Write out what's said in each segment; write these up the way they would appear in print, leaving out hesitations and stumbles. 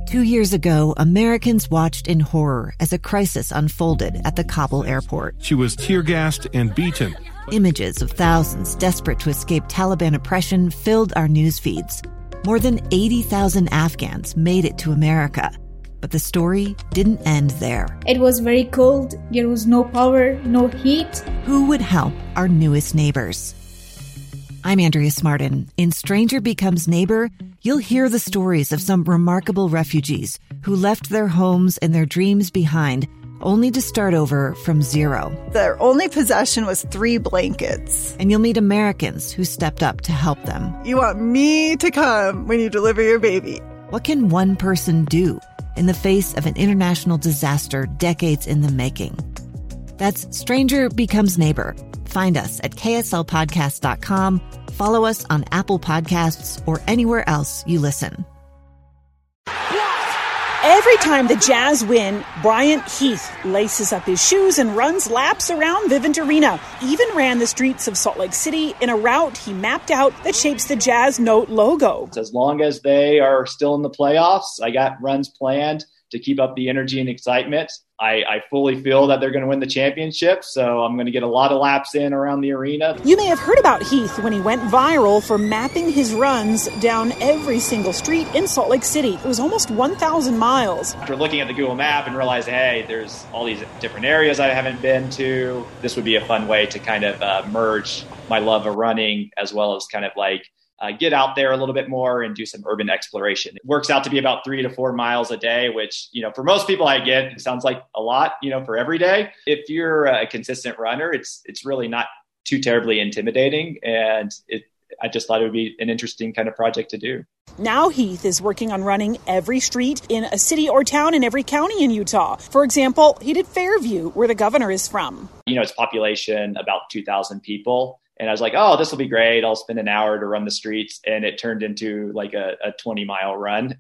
2 years ago, Americans watched in horror as a crisis unfolded at the Kabul airport. She was tear-gassed and beaten. Images of thousands desperate to escape Taliban oppression filled our news feeds. More than 80,000 Afghans made it to America. But the story didn't end there. It was very cold. There was no power, no heat. Who would help our newest neighbors? I'm Andrea Smartin. In Stranger Becomes Neighbor, you'll hear the stories of some remarkable refugees who left their homes and their dreams behind, only to start over from zero. Their only possession was 3 blankets. And you'll meet Americans who stepped up to help them. You want me to come when you deliver your baby. What can one person do in the face of an international disaster decades in the making? That's Stranger Becomes Neighbor. Find us at kslpodcast.com, follow us on Apple Podcasts, or anywhere else you listen. Every time the Jazz win, Bryant Heath laces up his shoes and runs laps around Vivint Arena. Even ran the streets of Salt Lake City in a route he mapped out that shapes the Jazz Note logo. As long as they are still in the playoffs, I got runs planned to keep up the energy and excitement. I fully feel that they're going to win the championship, so I'm going to get a lot of laps in around the arena. You may have heard about Heath when he went viral for mapping his runs down every single street in Salt Lake City. It was almost 1,000 miles. After looking at the Google map and realizing, hey, there's all these different areas I haven't been to, this would be a fun way to kind of merge my love of running as well as kind of like get out there a little bit more and do some urban exploration. It works out to be about 3 to 4 miles a day, which, for most people I get, it sounds like a lot, for every day. If you're a consistent runner, it's really not too terribly intimidating. And I just thought it would be an interesting kind of project to do. Now Heath is working on running every street in a city or town in every county in Utah. For example, he did Fairview, where the governor is from. It's population about 2,000 people. And I was like, oh, this will be great. I'll spend an hour to run the streets. And it turned into like a 20-mile run.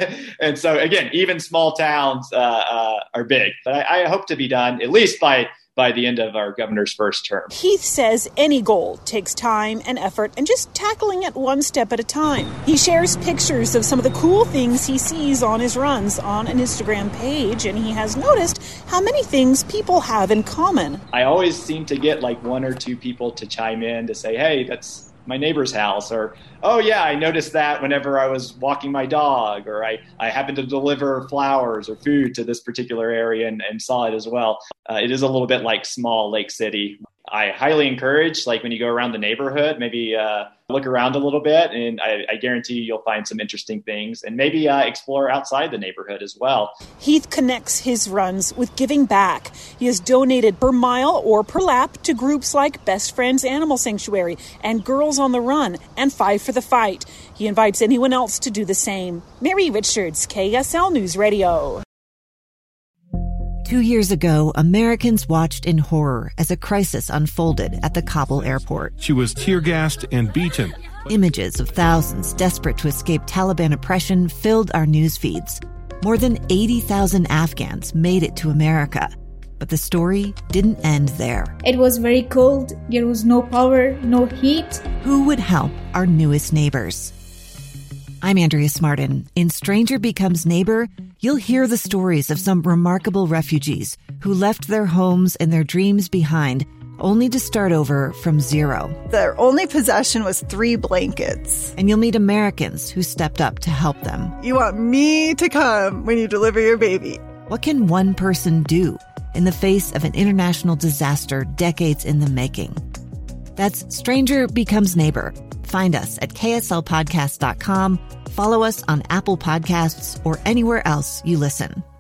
And so, again, even small towns are big. But I hope to be done at least by the end of our governor's first term. Heath says any goal takes time and effort and just tackling it one step at a time. He shares pictures of some of the cool things he sees on his runs on an Instagram page, and he has noticed how many things people have in common. I always seem to get like 1 or 2 people to chime in to say, hey, that's my neighbor's house, or, oh yeah, I noticed that whenever I was walking my dog, or I happened to deliver flowers or food to this particular area and saw it as well. It is a little bit like small Lake City. I highly encourage, like when you go around the neighborhood, maybe look around a little bit, and I guarantee you'll find some interesting things, and maybe explore outside the neighborhood as well. Heath connects his runs with giving back. He has donated per mile or per lap to groups like Best Friends Animal Sanctuary and Girls on the Run and Five for the Fight. He invites anyone else to do the same. Mary Richards, KSL News Radio. 2 years ago, Americans watched in horror as a crisis unfolded at the Kabul airport. She was tear-gassed and beaten. Images of thousands desperate to escape Taliban oppression filled our news feeds. More than 80,000 Afghans made it to America. But the story didn't end there. It was very cold. There was no power, no heat. Who would help our newest neighbors? I'm Andrea Smartin. In Stranger Becomes Neighbor, you'll hear the stories of some remarkable refugees who left their homes and their dreams behind, only to start over from zero. Their only possession was 3 blankets. And you'll meet Americans who stepped up to help them. You want me to come when you deliver your baby. What can one person do in the face of an international disaster decades in the making? That's Stranger Becomes Neighbor. Find us at kslpodcast.com, follow us on Apple Podcasts, or anywhere else you listen.